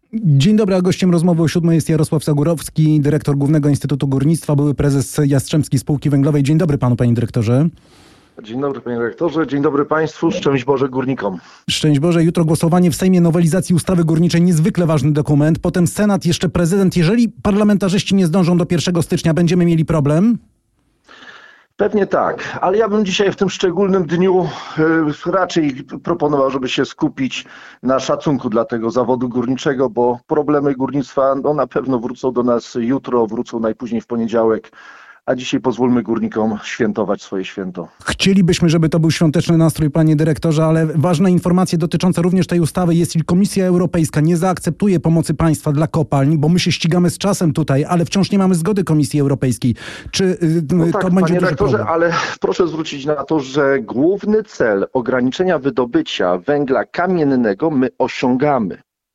Dzień dobry, a gościem rozmowy o 7 jest Jarosław Zagórowski, dyrektor Głównego Instytutu Górnictwa, były prezes Jastrzębskiej Spółki Węglowej. Dzień dobry panu, panie dyrektorze. Dzień dobry, panie dyrektorze, dzień dobry państwu, szczęść Boże górnikom. Szczęść Boże, jutro głosowanie w Sejmie nowelizacji ustawy górniczej, niezwykle ważny dokument, potem Senat, jeszcze prezydent. Jeżeli parlamentarzyści nie zdążą do 1 stycznia, będziemy mieli problem? Pewnie tak, ale ja bym dzisiaj w tym szczególnym dniu raczej proponował, żeby się skupić na szacunku dla tego zawodu górniczego, bo problemy górnictwa na pewno wrócą do nas jutro, wrócą najpóźniej w poniedziałek, a dzisiaj pozwólmy górnikom świętować swoje święto. Chcielibyśmy, żeby to był świąteczny nastrój, panie dyrektorze, ale ważne informacje dotyczące również tej ustawy. Jeśli Komisja Europejska nie zaakceptuje pomocy państwa dla kopalń, bo my się ścigamy z czasem tutaj, ale wciąż nie mamy zgody Komisji Europejskiej. Czy tak, to będzie panie duży rektorze, problem? ale proszę zwrócić na to, że główny cel ograniczenia wydobycia węgla kamiennego my osiągamy.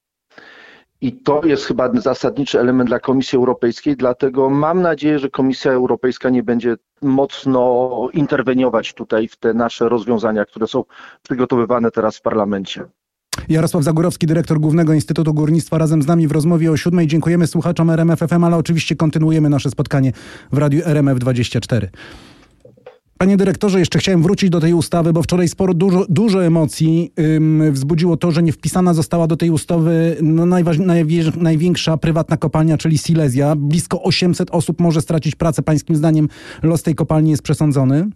I to jest chyba zasadniczy element dla Komisji Europejskiej, dlatego mam nadzieję, że Komisja Europejska nie będzie mocno interweniować tutaj w te nasze rozwiązania, które są przygotowywane teraz w parlamencie. Jarosław Zagórowski, dyrektor Głównego Instytutu Górnictwa, razem z nami w rozmowie o 7. Dziękujemy słuchaczom RMF FM, ale oczywiście kontynuujemy nasze spotkanie w Radiu RMF24. Panie dyrektorze, jeszcze chciałem wrócić do tej ustawy, bo wczoraj dużo emocji wzbudziło to, że nie wpisana została do tej ustawy największa prywatna kopalnia, czyli Silesia. Blisko 800 osób może stracić pracę. Pańskim zdaniem los tej kopalni jest przesądzony?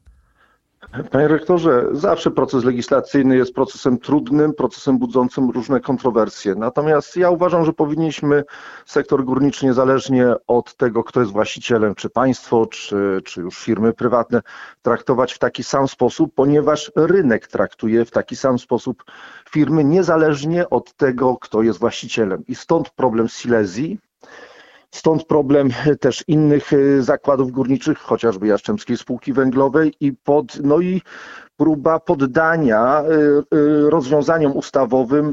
Panie rektorze, zawsze proces legislacyjny jest procesem trudnym, procesem budzącym różne kontrowersje. Natomiast ja uważam, że powinniśmy sektor górniczy, niezależnie od tego, kto jest właścicielem, czy państwo, czy już firmy prywatne, traktować w taki sam sposób, ponieważ rynek traktuje w taki sam sposób firmy, niezależnie od tego, kto jest właścicielem. I stąd problem Silesii. Stąd problem też innych zakładów górniczych, chociażby Jastrzębskiej Spółki Węglowej i próba poddania rozwiązaniom ustawowym,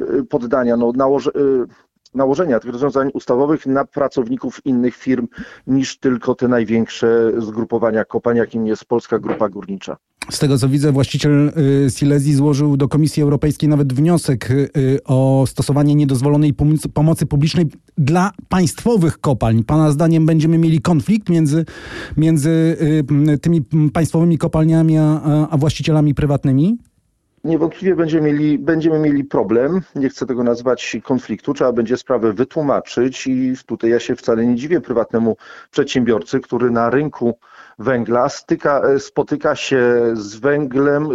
nałożenia tych rozwiązań ustawowych na pracowników innych firm niż tylko te największe zgrupowania kopalń, jakim jest Polska Grupa Górnicza. Z tego co widzę, właściciel Silesii złożył do Komisji Europejskiej nawet wniosek o stosowanie niedozwolonej pomocy publicznej dla państwowych kopalń. Pana zdaniem będziemy mieli konflikt między tymi państwowymi kopalniami a właścicielami prywatnymi? Niewątpliwie będziemy mieli problem, nie chcę tego nazwać konfliktu, trzeba będzie sprawę wytłumaczyć i tutaj ja się wcale nie dziwię prywatnemu przedsiębiorcy, który na rynku węgla spotyka się z węglem,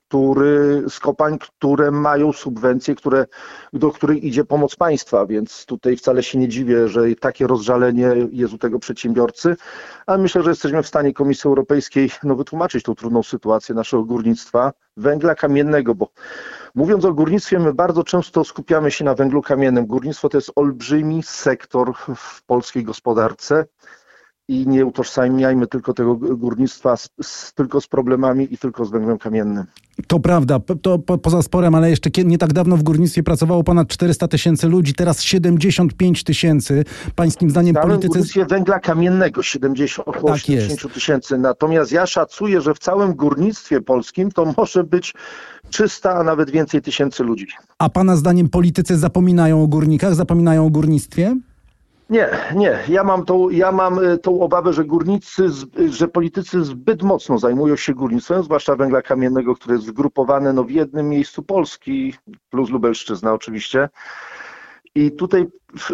z kopalń, które mają subwencje, do których idzie pomoc państwa, więc tutaj wcale się nie dziwię, że takie rozżalenie jest u tego przedsiębiorcy, ale myślę, że jesteśmy w stanie Komisji Europejskiej wytłumaczyć tą trudną sytuację naszego górnictwa, węgla kamiennego, bo mówiąc o górnictwie, my bardzo często skupiamy się na węglu kamiennym. Górnictwo to jest olbrzymi sektor w polskiej gospodarce i nie utożsamiajmy tylko tego górnictwa tylko z problemami i tylko z węglem kamiennym. To prawda, to poza sporem, ale jeszcze nie tak dawno w górnictwie pracowało ponad 400 000 ludzi, teraz 75 000. Pańskim zdaniem politycy... W górnictwie węgla kamiennego około 70 000. Natomiast ja szacuję, że w całym górnictwie polskim to może być 300, a nawet więcej tysięcy ludzi. A pana zdaniem politycy zapominają o górnikach, zapominają o górnictwie? Nie. Ja mam tą obawę, że politycy zbyt mocno zajmują się górnictwem, zwłaszcza węgla kamiennego, który jest zgrupowany w jednym miejscu Polski, plus Lubelszczyzna oczywiście. I tutaj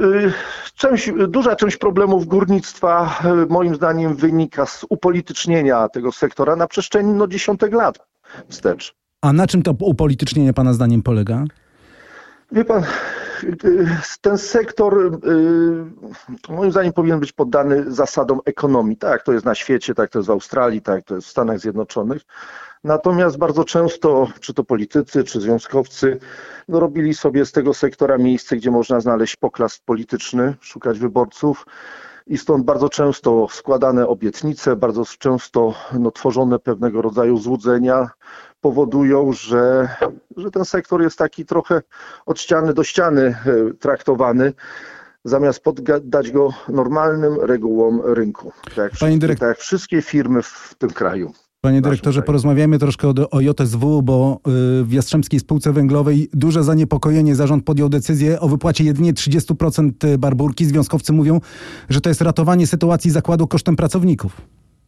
duża część problemów górnictwa moim zdaniem wynika z upolitycznienia tego sektora na przestrzeni dziesiątek lat wstecz. A na czym to upolitycznienie pana zdaniem polega? Wie pan, ten sektor moim zdaniem powinien być poddany zasadom ekonomii. Tak, to jest na świecie, tak to jest w Australii, tak to jest w Stanach Zjednoczonych. Natomiast bardzo często, czy to politycy, czy związkowcy, robili sobie z tego sektora miejsce, gdzie można znaleźć poklask polityczny, szukać wyborców. I stąd bardzo często składane obietnice, bardzo często tworzone pewnego rodzaju złudzenia powodują, że ten sektor jest taki trochę od ściany do ściany traktowany, zamiast poddać go normalnym regułom rynku, tak jak wszystkie firmy w tym kraju. Panie dyrektorze, porozmawiajmy troszkę o JSW, bo w Jastrzębskiej Spółce Węglowej duże zaniepokojenie. Zarząd podjął decyzję o wypłacie jedynie 30% Barbórki. Związkowcy mówią, że to jest ratowanie sytuacji zakładu kosztem pracowników.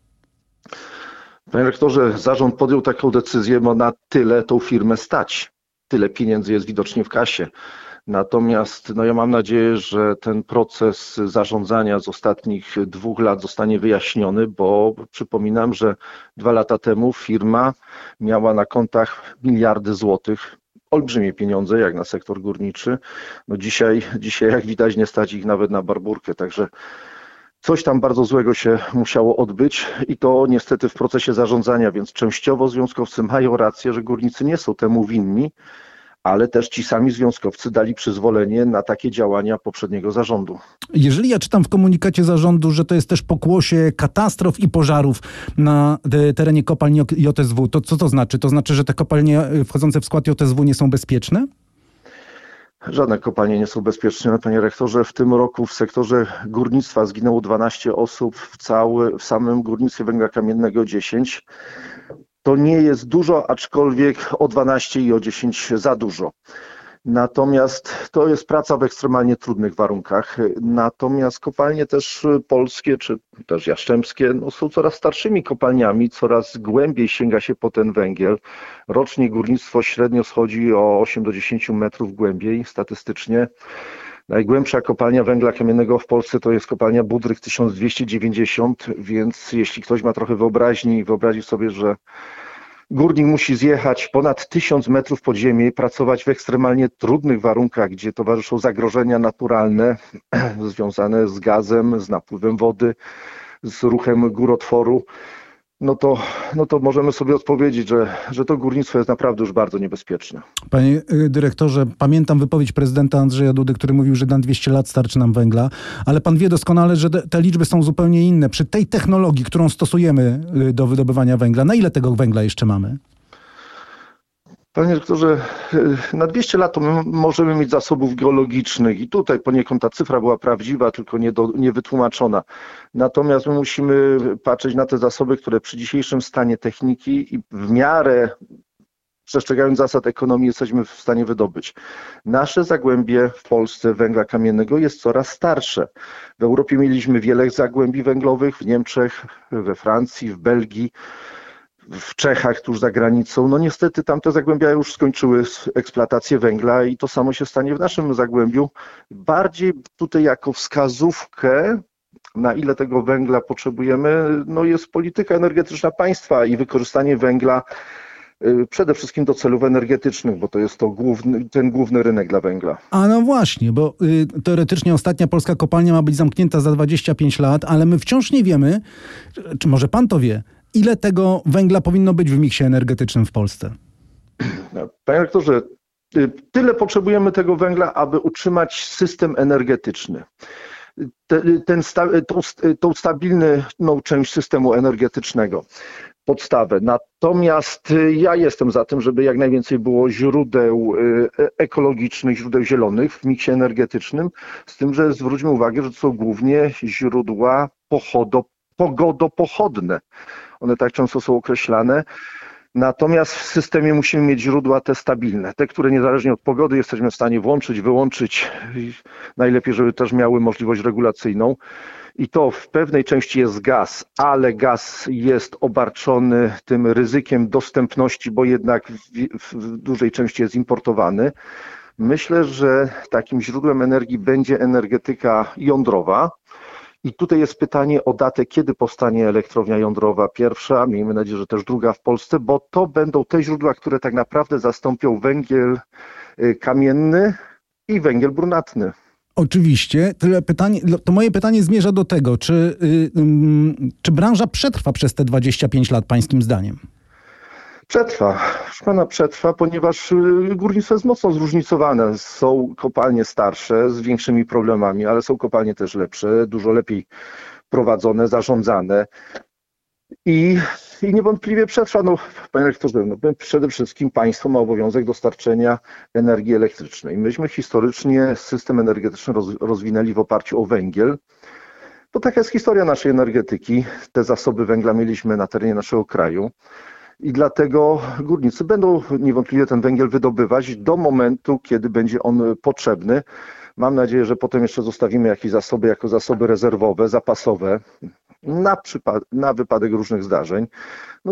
Panie rektorze, zarząd podjął taką decyzję, bo na tyle tą firmę stać. Tyle pieniędzy jest widocznie w kasie. Natomiast ja mam nadzieję, że ten proces zarządzania z ostatnich 2 lat zostanie wyjaśniony, bo przypominam, że 2 lata temu firma miała na kontach miliardy złotych, olbrzymie pieniądze jak na sektor górniczy. Dzisiaj jak widać nie stać ich nawet na Barbórkę, także coś tam bardzo złego się musiało odbyć i to niestety w procesie zarządzania, więc częściowo związkowcy mają rację, że górnicy nie są temu winni, ale też ci sami związkowcy dali przyzwolenie na takie działania poprzedniego zarządu. Jeżeli ja czytam w komunikacie zarządu, że to jest też pokłosie katastrof i pożarów na terenie kopalni JSW, to co to znaczy? To znaczy, że te kopalnie wchodzące w skład JSW nie są bezpieczne? Żadne kopalnie nie są bezpieczne, panie rektorze. W tym roku w sektorze górnictwa zginęło 12 osób, w samym górnictwie węgla kamiennego 10. To nie jest dużo, aczkolwiek o 12 i o 10 za dużo. Natomiast to jest praca w ekstremalnie trudnych warunkach. Natomiast kopalnie też polskie, czy też jastrzębskie, są coraz starszymi kopalniami, coraz głębiej sięga się po ten węgiel. Rocznie górnictwo średnio schodzi o 8 do 10 metrów głębiej statystycznie. Najgłębsza kopalnia węgla kamiennego w Polsce to jest kopalnia Budryk 1290, więc jeśli ktoś ma trochę wyobraźni i wyobrazi sobie, że górnik musi zjechać ponad 1000 metrów pod ziemię i pracować w ekstremalnie trudnych warunkach, gdzie towarzyszą zagrożenia naturalne związane z gazem, z napływem wody, z ruchem górotworu, no to możemy sobie odpowiedzieć, że to górnictwo jest naprawdę już bardzo niebezpieczne. Panie dyrektorze, pamiętam wypowiedź prezydenta Andrzeja Dudy, który mówił, że na 200 lat starczy nam węgla, ale pan wie doskonale, że te liczby są zupełnie inne. Przy tej technologii, którą stosujemy do wydobywania węgla, na ile tego węgla jeszcze mamy? Panie doktorze, na 200 lat to my możemy mieć zasobów geologicznych i tutaj poniekąd ta cyfra była prawdziwa, tylko niewytłumaczona. Natomiast my musimy patrzeć na te zasoby, które przy dzisiejszym stanie techniki i w miarę przestrzegając zasad ekonomii jesteśmy w stanie wydobyć. Nasze zagłębie w Polsce węgla kamiennego jest coraz starsze. W Europie mieliśmy wiele zagłębi węglowych, w Niemczech, we Francji, w Belgii, w Czechach, tuż za granicą. Niestety tamte zagłębia już skończyły eksploatację węgla i to samo się stanie w naszym zagłębiu. Bardziej tutaj jako wskazówkę, na ile tego węgla potrzebujemy, jest polityka energetyczna państwa i wykorzystanie węgla przede wszystkim do celów energetycznych, bo to jest ten główny rynek dla węgla. A no właśnie, bo teoretycznie ostatnia polska kopalnia ma być zamknięta za 25 lat, ale my wciąż nie wiemy, czy może pan to wie, ile tego węgla powinno być w miksie energetycznym w Polsce? Panie rektorze, tyle potrzebujemy tego węgla, aby utrzymać system energetyczny. Tą stabilną część systemu energetycznego, podstawę. Natomiast ja jestem za tym, żeby jak najwięcej było źródeł ekologicznych, źródeł zielonych w miksie energetycznym, z tym, że zwróćmy uwagę, że to są głównie źródła pogodopochodne. One tak często są określane. Natomiast w systemie musimy mieć źródła te stabilne, te, które niezależnie od pogody jesteśmy w stanie włączyć, wyłączyć. Najlepiej, żeby też miały możliwość regulacyjną. I to w pewnej części jest gaz, ale gaz jest obarczony tym ryzykiem dostępności, bo jednak w dużej części jest importowany. Myślę, że takim źródłem energii będzie energetyka jądrowa. I tutaj jest pytanie o datę, kiedy powstanie elektrownia jądrowa pierwsza, miejmy nadzieję, że też druga w Polsce, bo to będą te źródła, które tak naprawdę zastąpią węgiel kamienny i węgiel brunatny. Oczywiście, to moje pytanie zmierza do tego, czy branża przetrwa przez te 25 lat pańskim zdaniem? Przetrwa, proszę pana, przetrwa, ponieważ górnictwo jest mocno zróżnicowane. Są kopalnie starsze z większymi problemami, ale są kopalnie też lepsze, dużo lepiej prowadzone, zarządzane i niewątpliwie przetrwa. Panie rektorze, przede wszystkim państwo ma obowiązek dostarczenia energii elektrycznej. Myśmy historycznie system energetyczny rozwinęli w oparciu o węgiel. Bo taka jest historia naszej energetyki. Te zasoby węgla mieliśmy na terenie naszego kraju i dlatego górnicy będą niewątpliwie ten węgiel wydobywać do momentu, kiedy będzie on potrzebny. Mam nadzieję, że potem jeszcze zostawimy jakieś zasoby jako zasoby rezerwowe, zapasowe na wypadek różnych zdarzeń. No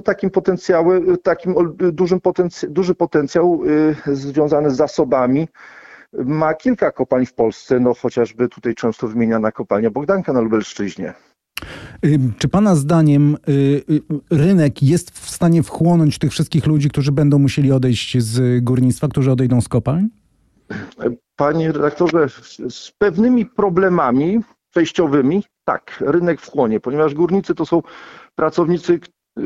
duży potencjał związany z zasobami ma kilka kopalń w Polsce, no chociażby tutaj często wymieniana kopalnia Bogdanka na Lubelszczyźnie. Czy pana zdaniem rynek jest w stanie wchłonąć tych wszystkich ludzi, którzy będą musieli odejść z górnictwa, którzy odejdą z kopalń? Panie redaktorze, z pewnymi problemami przejściowymi tak, rynek wchłonie, ponieważ górnicy to są pracownicy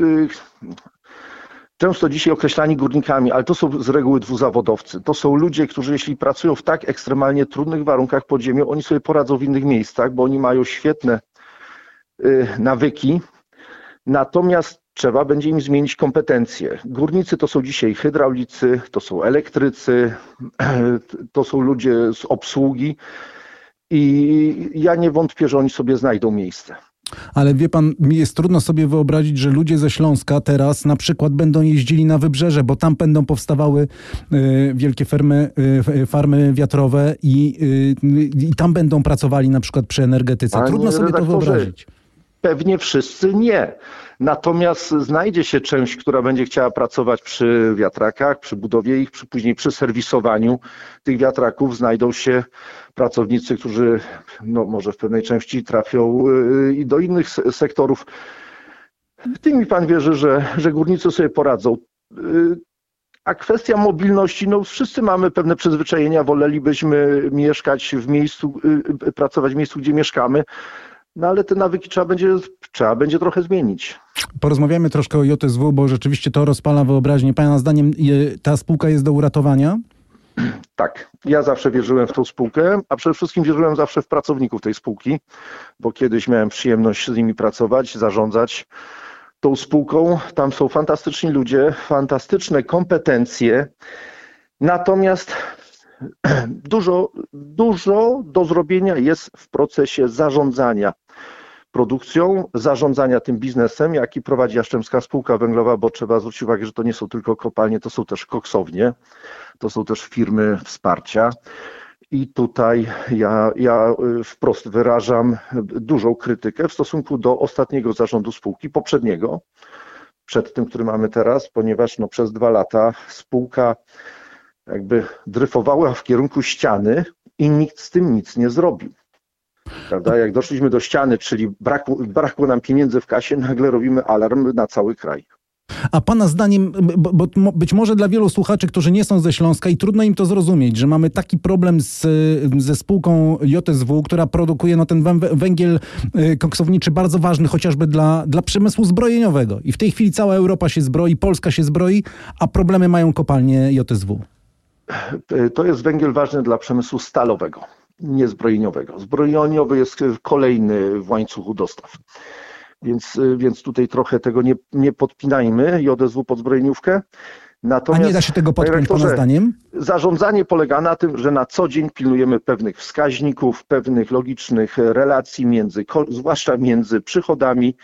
często dzisiaj określani górnikami, ale to są z reguły dwuzawodowcy. To są ludzie, którzy jeśli pracują w tak ekstremalnie trudnych warunkach pod ziemią, oni sobie poradzą w innych miejscach, bo oni mają świetne nawyki. Natomiast trzeba będzie im zmienić kompetencje. Górnicy to są dzisiaj hydraulicy, to są elektrycy, to są ludzie z obsługi i ja nie wątpię, że oni sobie znajdą miejsce. Ale wie pan, mi jest trudno sobie wyobrazić, że ludzie ze Śląska teraz na przykład będą jeździli na Wybrzeże, bo tam będą powstawały wielkie farmy wiatrowe i tam będą pracowali na przykład przy energetyce. Trudno sobie to wyobrazić. Pewnie wszyscy nie. Natomiast znajdzie się część, która będzie chciała pracować przy wiatrakach, przy budowie ich, później przy serwisowaniu tych wiatraków. Znajdą się pracownicy, którzy no, może w pewnej części trafią i do innych sektorów. Tym mi pan wierzy, że górnicy sobie poradzą. A kwestia mobilności, no wszyscy mamy pewne przyzwyczajenia, wolelibyśmy mieszkać w miejscu, pracować w miejscu, gdzie mieszkamy. No ale te nawyki trzeba będzie trochę zmienić. Porozmawiamy troszkę o JSW, bo rzeczywiście to rozpala wyobraźnię. Pana zdaniem ta spółka jest do uratowania? Tak, ja zawsze wierzyłem w tą spółkę, a przede wszystkim wierzyłem zawsze w pracowników tej spółki, bo kiedyś miałem przyjemność z nimi pracować, zarządzać tą spółką. Tam są fantastyczni ludzie, fantastyczne kompetencje, natomiast dużo do zrobienia jest w procesie zarządzania produkcją, zarządzania tym biznesem, jaki prowadzi Jastrzębska Spółka Węglowa, bo trzeba zwrócić uwagę, że to nie są tylko kopalnie, to są też koksownie, to są też firmy wsparcia. I tutaj ja wprost wyrażam dużą krytykę w stosunku do ostatniego zarządu spółki, poprzedniego, przed tym, który mamy teraz, ponieważ no, przez 2 lata spółka jakby dryfowała w kierunku ściany i nikt z tym nic nie zrobił. Prawda? Jak doszliśmy do ściany, czyli brakło nam pieniędzy w kasie, nagle robimy alarm na cały kraj. A pana zdaniem, bo być może dla wielu słuchaczy, którzy nie są ze Śląska i trudno im to zrozumieć, że mamy taki problem ze spółką JSW, która produkuje no, ten węgiel koksowniczy bardzo ważny chociażby dla przemysłu zbrojeniowego. I w tej chwili cała Europa się zbroi, Polska się zbroi, a problemy mają kopalnie JSW. To jest węgiel ważny dla przemysłu stalowego, nie zbrojeniowego. Zbrojeniowy jest kolejny w łańcuchu dostaw. Więc tutaj trochę tego nie podpinajmy, JSW pod zbrojeniówkę. Natomiast, a nie da się tego podpiąć pana zdaniem? Zarządzanie polega na tym, że na co dzień pilnujemy pewnych wskaźników, pewnych logicznych relacji zwłaszcza między przychodami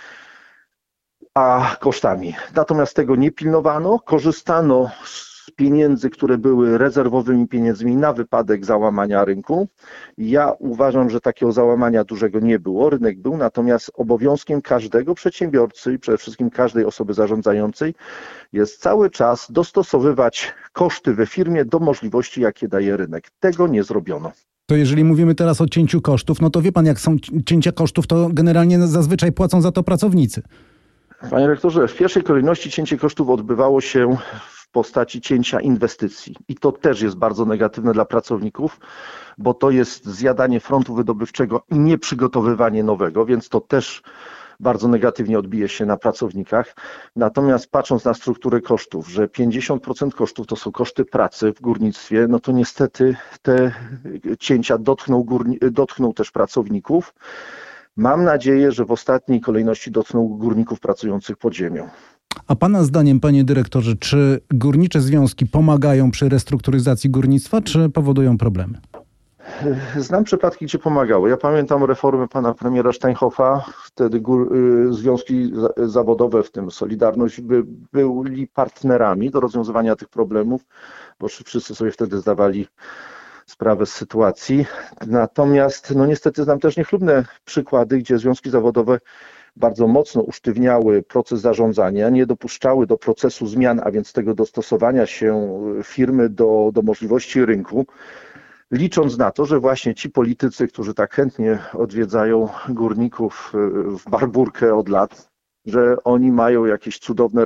a kosztami. Natomiast tego nie pilnowano, korzystano z pieniędzy, które były rezerwowymi pieniędzmi na wypadek załamania rynku. Ja uważam, że takiego załamania dużego nie było. Rynek był, natomiast obowiązkiem każdego przedsiębiorcy i przede wszystkim każdej osoby zarządzającej jest cały czas dostosowywać koszty we firmie do możliwości, jakie daje rynek. Tego nie zrobiono. To jeżeli mówimy teraz o cięciu kosztów, no to wie pan, jak są cięcia kosztów, to generalnie zazwyczaj płacą za to pracownicy. Panie rektorze, w pierwszej kolejności cięcie kosztów odbywało się w postaci cięcia inwestycji. I to też jest bardzo negatywne dla pracowników, bo to jest zjadanie frontu wydobywczego i nieprzygotowywanie nowego, więc to też bardzo negatywnie odbije się na pracownikach. Natomiast patrząc na strukturę kosztów, że 50% kosztów to są koszty pracy w górnictwie, no to niestety te cięcia dotkną też pracowników. Mam nadzieję, że w ostatniej kolejności dotkną górników pracujących pod ziemią. A pana zdaniem, panie dyrektorze, czy górnicze związki pomagają przy restrukturyzacji górnictwa, czy powodują problemy? Znam przypadki, gdzie pomagało. Ja pamiętam reformę pana premiera Steinhoffa. Wtedy związki zawodowe, w tym Solidarność, byli partnerami do rozwiązywania tych problemów, bo wszyscy sobie wtedy zdawali sprawę z sytuacji. Natomiast niestety znam też niechlubne przykłady, gdzie związki zawodowe bardzo mocno usztywniały proces zarządzania, nie dopuszczały do procesu zmian, a więc tego dostosowania się firmy do możliwości rynku, licząc na to, że właśnie ci politycy, którzy tak chętnie odwiedzają górników w Barbórkę od lat, że oni mają jakieś cudowne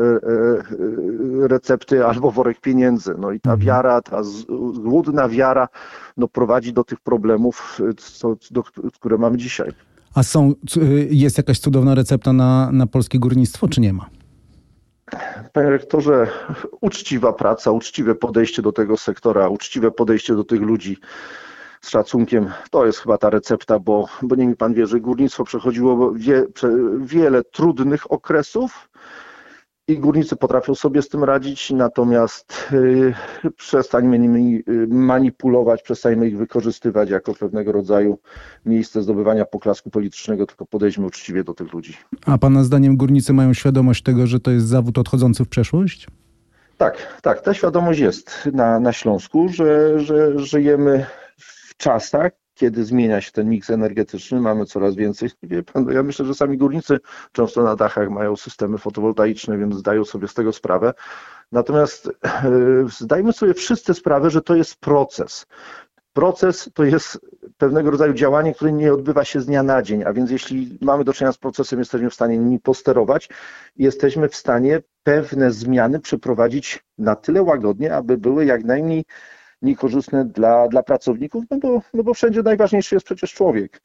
recepty albo worek pieniędzy. I ta wiara, ta złudna wiara prowadzi do tych problemów, które mamy dzisiaj. A jest jakaś cudowna recepta na polskie górnictwo, czy nie ma? Panie rektorze, uczciwa praca, uczciwe podejście do tego sektora, uczciwe podejście do tych ludzi z szacunkiem, to jest chyba ta recepta, bo niech mi pan wie, że górnictwo przechodziło wiele trudnych okresów i górnicy potrafią sobie z tym radzić, natomiast przestańmy nimi manipulować, przestańmy ich wykorzystywać jako pewnego rodzaju miejsce zdobywania poklasku politycznego, tylko podejdźmy uczciwie do tych ludzi. A pana zdaniem górnicy mają świadomość tego, że to jest zawód odchodzący w przeszłość? Tak, ta świadomość jest na Śląsku, że żyjemy w czasach, kiedy zmienia się ten miks energetyczny, mamy coraz więcej. Wie pan, ja myślę, że sami górnicy często na dachach mają systemy fotowoltaiczne, więc zdają sobie z tego sprawę. Natomiast zdajmy sobie wszyscy sprawę, że to jest proces. Proces to jest pewnego rodzaju działanie, które nie odbywa się z dnia na dzień, a więc jeśli mamy do czynienia z procesem, jesteśmy w stanie nimi posterować i jesteśmy w stanie pewne zmiany przeprowadzić na tyle łagodnie, aby były jak najmniej niekorzystne dla pracowników, bo wszędzie najważniejszy jest przecież człowiek.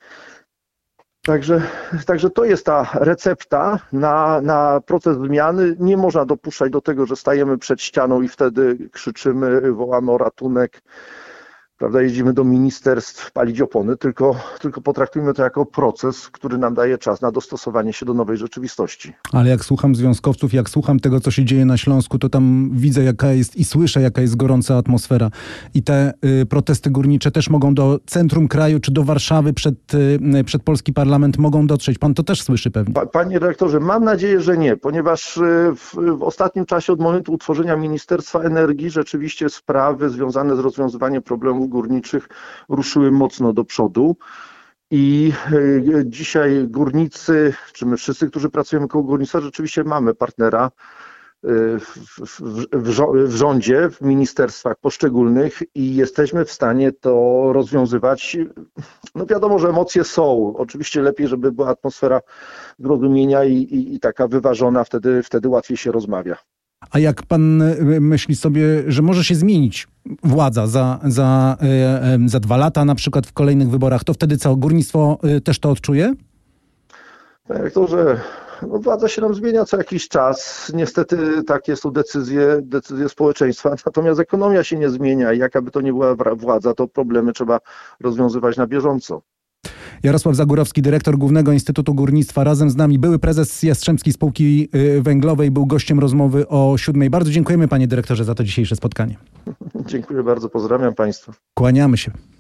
Także to jest ta recepta na proces zmiany. Nie można dopuszczać do tego, że stajemy przed ścianą i wtedy krzyczymy, wołamy o ratunek, prawda, jeździmy do ministerstw palić opony, tylko potraktujmy to jako proces, który nam daje czas na dostosowanie się do nowej rzeczywistości. Ale jak słucham związkowców, jak słucham tego, co się dzieje na Śląsku, to tam widzę i słyszę, jaka jest gorąca atmosfera. I te protesty górnicze też mogą do centrum kraju, czy do Warszawy przed polski parlament mogą dotrzeć. Pan to też słyszy pewnie. Panie dyrektorze, mam nadzieję, że nie, ponieważ w ostatnim czasie od momentu utworzenia Ministerstwa Energii rzeczywiście sprawy związane z rozwiązywaniem problemów górniczych ruszyły mocno do przodu i dzisiaj górnicy, czy my wszyscy, którzy pracujemy koło górnictwa, rzeczywiście mamy partnera w rządzie, w ministerstwach poszczególnych i jesteśmy w stanie to rozwiązywać. Wiadomo, że emocje są. Oczywiście lepiej, żeby była atmosfera zrozumienia i taka wyważona, wtedy łatwiej się rozmawia. A jak pan myśli sobie, że może się zmienić władza za 2 lata, na przykład w kolejnych wyborach, to wtedy co, górnictwo też to odczuje? Panie rektorze, władza się nam zmienia co jakiś czas. Niestety takie są decyzje społeczeństwa, natomiast ekonomia się nie zmienia i jaka by to nie była władza, to problemy trzeba rozwiązywać na bieżąco. Jarosław Zagórowski, dyrektor Głównego Instytutu Górnictwa. Razem z nami były prezes Jastrzębskiej Spółki Węglowej, był gościem rozmowy o 7:00. Bardzo dziękujemy, panie dyrektorze, za to dzisiejsze spotkanie. Dziękuję bardzo, pozdrawiam państwa. Kłaniamy się.